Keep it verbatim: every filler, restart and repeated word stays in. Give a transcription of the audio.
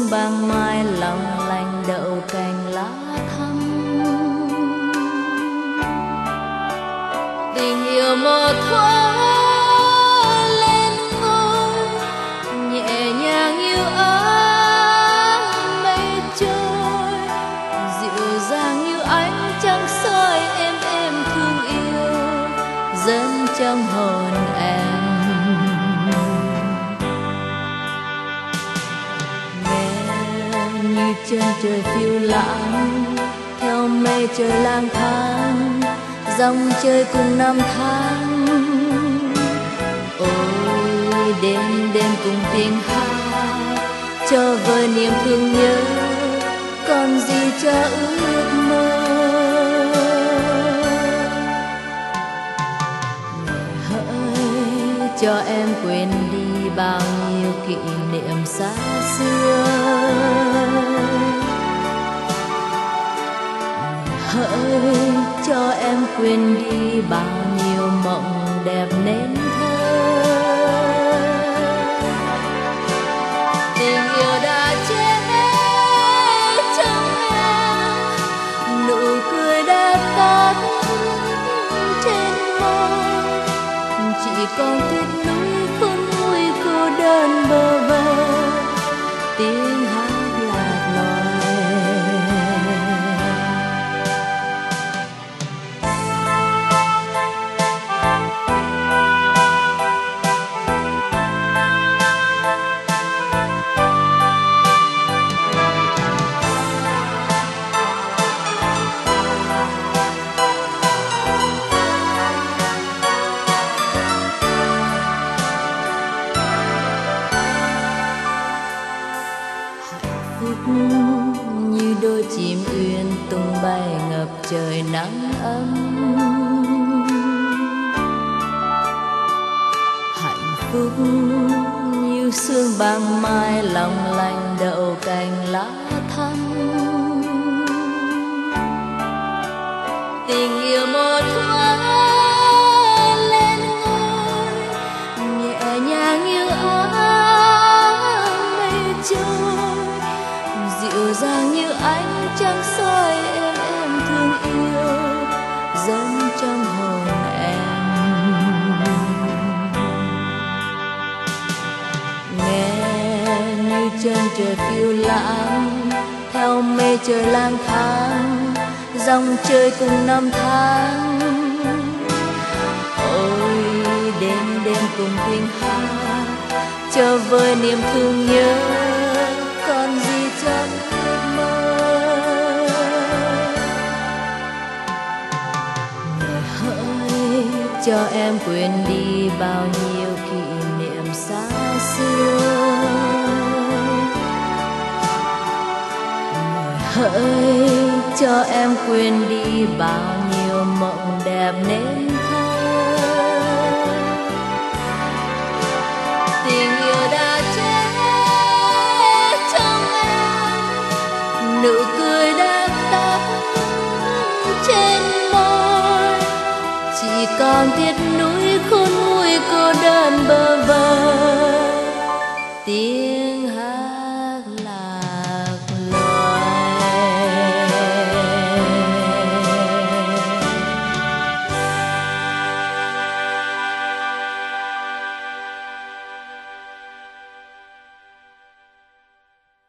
sương băng mai lòng lành đậu cành lá thắm. Tình yêu một thoáng lên ngôi nhẹ nhàng như áng mây trôi, dịu dàng như ánh trăng soi êm êm thương yêu dẫn trong hồn em. Như chân trời phiêu lãng theo mây trời lang thang, dòng chơi cùng năm tháng. Ôi đêm đêm cùng tiếng hát cho vơi niềm thương nhớ, còn gì cho ước mơ. Ngày hỡi cho em quên đi bao nhiêu kỷ niệm xa xưa, hỡi cho em quên đi bao nhiêu mộng đẹp nên thơ. Tình yêu đã chết trong em, nụ cười đã tắt trên môi, chỉ còn tiếc nuối khôn nguôi cô đơn bơ vơ tiếng hát lạc loài. Như đôi chim uyên tung bay ngập trời nắng ấm, hạnh phúc như sương băng mai lòng lành đậu cành lá thắm. Tình yêu một thoáng lên ngôi nhẹ nhàng như áng mây trôi, dịu dàng như ánh trăng soi êm êm thương yêu dẫn trong hồn em. Nghe như chân trời phiêu lãng theo mây trời lang thang, dòng chơi cùng năm tháng. Ôi đêm đêm cùng tiếng hát cho vơi niềm thương nhớ, còn gì trong ước mơ. Người hỡi cho em quên đi bao nhiêu kỷ niệm xa xưa, người hỡi cho em quên đi bao nhiêu mộng đẹp nên thơ. Tình yêu đã chết trong em, nụ cười đã tắt trên môi, chỉ còn tiếc nuối